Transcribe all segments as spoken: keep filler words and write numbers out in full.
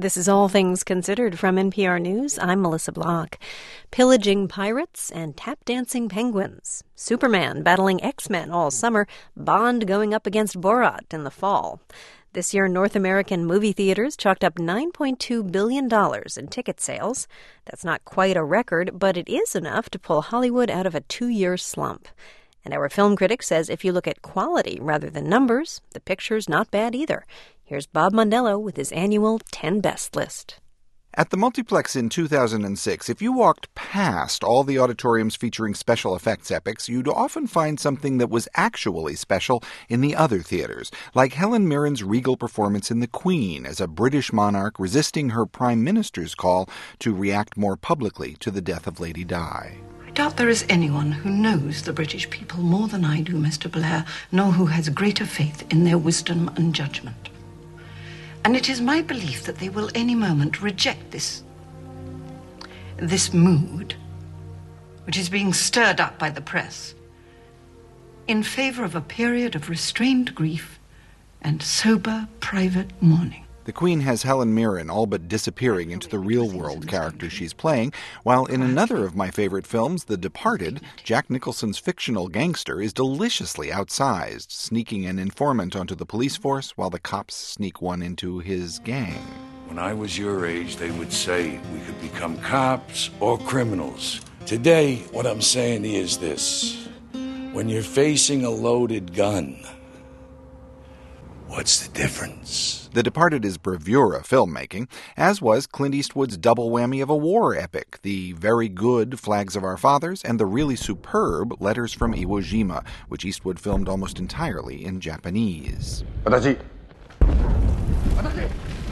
This is All Things Considered from N P R News. I'm Melissa Block. Pillaging pirates and tap-dancing penguins. Superman battling X-Men all summer. Bond going up against Borat in the fall. This year, North American movie theaters chalked up nine point two billion dollars in ticket sales. That's not quite a record, but it is enough to pull Hollywood out of a two-year slump. And our film critic says if you look at quality rather than numbers, the picture's not bad either. Here's Bob Mondello with his annual ten Best list. At the Multiplex in two thousand six, if you walked past all the auditoriums featuring special effects epics, you'd often find something that was actually special in the other theaters, like Helen Mirren's regal performance in The Queen as a British monarch resisting her prime minister's call to react more publicly to the death of Lady Di. I doubt there is anyone who knows the British people more than I do, Mister Blair, nor who has greater faith in their wisdom and judgment. And it is my belief that they will any moment reject this, this mood, which is being stirred up by the press, in favor of a period of restrained grief and sober private mourning. The Queen has Helen Mirren all but disappearing into the real-world character she's playing, while in another of my favorite films, The Departed, Jack Nicholson's fictional gangster is deliciously outsized, sneaking an informant onto the police force while the cops sneak one into his gang. When I was your age, they would say we could become cops or criminals. Today, what I'm saying is this. When you're facing a loaded gun, what's the difference? The Departed is bravura filmmaking, as was Clint Eastwood's double whammy of a war epic, the very good Flags of Our Fathers and the really superb Letters from Iwo Jima, which Eastwood filmed almost entirely in Japanese. Watashi. Watashi.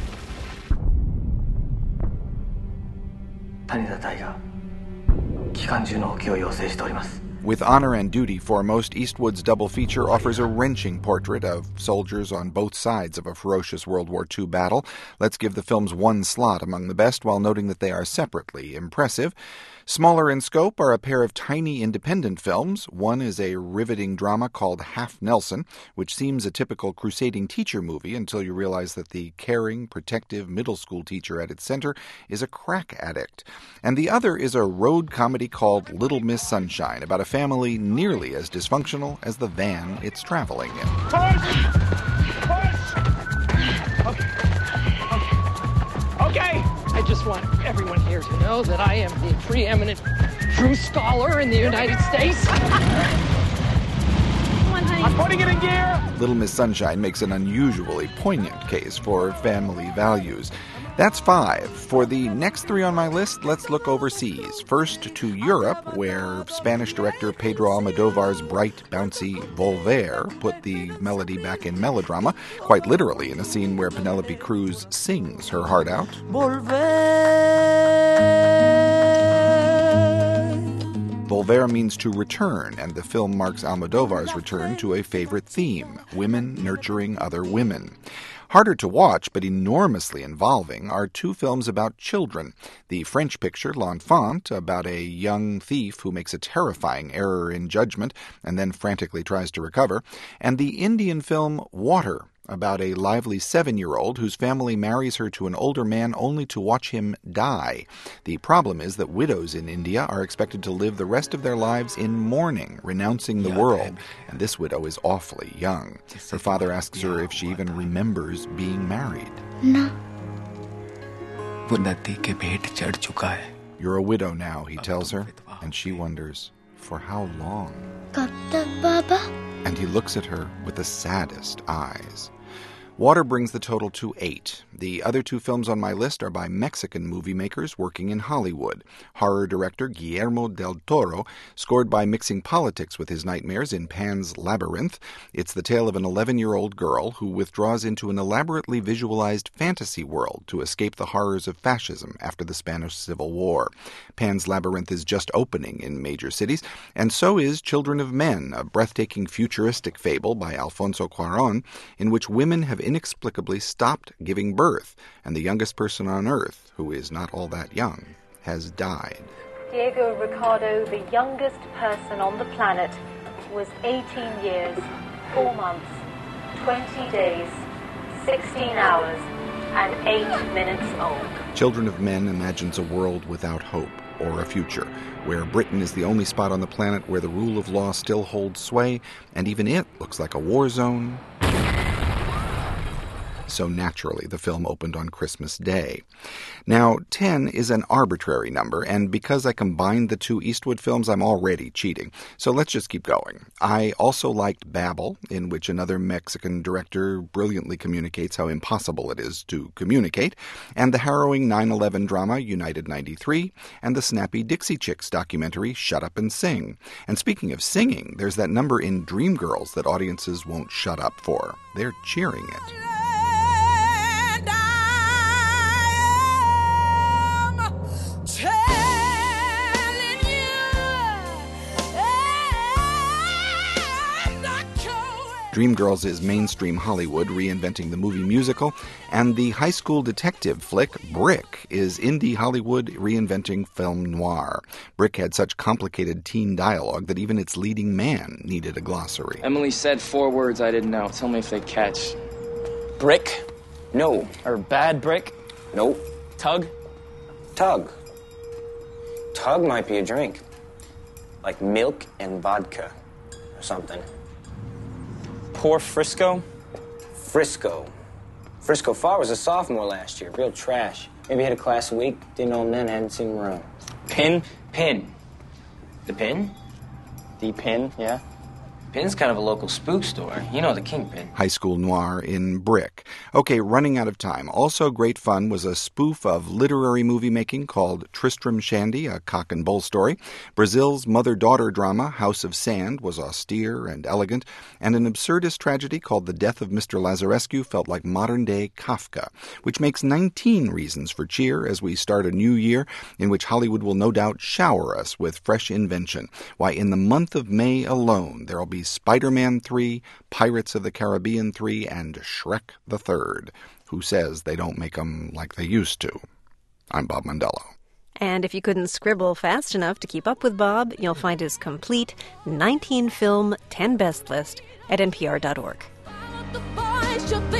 Tanida Taiga. Kikanju no oki o yousei shite orimasu. With Honor and Duty Foremost, Eastwood's double feature offers a wrenching portrait of soldiers on both sides of a ferocious World War Two battle. Let's give the films one slot among the best while noting that they are separately impressive. Smaller in scope are a pair of tiny independent films. One is a riveting drama called Half Nelson, which seems a typical crusading teacher movie until you realize that the caring, protective middle school teacher at its center is a crack addict. And the other is a road comedy called Little Miss Sunshine, about a family nearly as dysfunctional as the van it's traveling in. Push! Push! Okay. Okay. I just want everyone here to know that I am the preeminent true scholar in the United States. Come on, honey. I'm putting it in gear. Little Miss Sunshine makes an unusually poignant case for family values. That's five. For the next three on my list, let's look overseas. First to Europe, where Spanish director Pedro Almodovar's bright, bouncy Volver put the melody back in melodrama, quite literally in a scene where Penelope Cruz sings her heart out. Volver. Volver means to return, and the film marks Almodovar's return to a favorite theme, women nurturing other women. Harder to watch, but enormously involving, are two films about children. The French picture, L'Enfant, about a young thief who makes a terrifying error in judgment and then frantically tries to recover, and the Indian film Water, about a lively seven-year-old whose family marries her to an older man only to watch him die. The problem is that widows in India are expected to live the rest of their lives in mourning, renouncing the world, and this widow is awfully young. Her father asks her if she even remembers being married. No. You're a widow now, he tells her, and she wonders, for how long? And he looks at her with the saddest eyes. Water brings the total to eight. The other two films on my list are by Mexican movie makers working in Hollywood. Horror director Guillermo del Toro scored by mixing politics with his nightmares in Pan's Labyrinth. It's the tale of an eleven-year-old girl who withdraws into an elaborately visualized fantasy world to escape the horrors of fascism after the Spanish Civil War. Pan's Labyrinth is just opening in major cities, and so is Children of Men, a breathtaking futuristic fable by Alfonso Cuarón, in which women have inexplicably stopped giving birth, and the youngest person on Earth, who is not all that young, has died. Diego Ricardo, the youngest person on the planet, was eighteen years, four months, twenty days, sixteen hours, and eight minutes old. Children of Men imagines a world without hope, or a future, where Britain is the only spot on the planet where the rule of law still holds sway, and even it looks like a war zone. So naturally, the film opened on Christmas Day. Now, ten is an arbitrary number, and because I combined the two Eastwood films, I'm already cheating. So let's just keep going. I also liked Babel, in which another Mexican director brilliantly communicates how impossible it is to communicate, and the harrowing nine eleven drama United ninety-three, and the snappy Dixie Chicks documentary Shut Up and Sing. And speaking of singing, there's that number in Dreamgirls that audiences won't shut up for. They're cheering it. Dreamgirls is mainstream Hollywood reinventing the movie musical, and the high school detective flick Brick is indie Hollywood reinventing film noir. Brick had such complicated teen dialogue that even its leading man needed a glossary. Emily said four words I didn't know. Tell me if they catch. Brick? No. Or bad brick? Nope. Tug? Tug. Tug might be a drink. Like milk and vodka or something. Poor Frisco? Frisco. Frisco Farr was a sophomore last year. Real trash. Maybe had a class a week. Didn't know him then, hadn't seen him around. Pin? Pin. The Pin? The Pin, yeah. Pin's kind of a local spook store. You know the Kingpin. High school noir in Brick. Okay, running out of time. Also great fun was a spoof of literary movie making called Tristram Shandy, a cock and bull story. Brazil's mother-daughter drama, House of Sand, was austere and elegant, and an absurdist tragedy called The Death of Mister Lazarescu felt like modern-day Kafka, which makes nineteen reasons for cheer as we start a new year in which Hollywood will no doubt shower us with fresh invention. Why, in the month of May alone, there will be Spider-Man three, Pirates of the Caribbean three, and Shrek the Third. Who says they don't make them like they used to? I'm Bob Mondello. And if you couldn't scribble fast enough to keep up with Bob, you'll find his complete nineteen film ten best list at N P R dot org.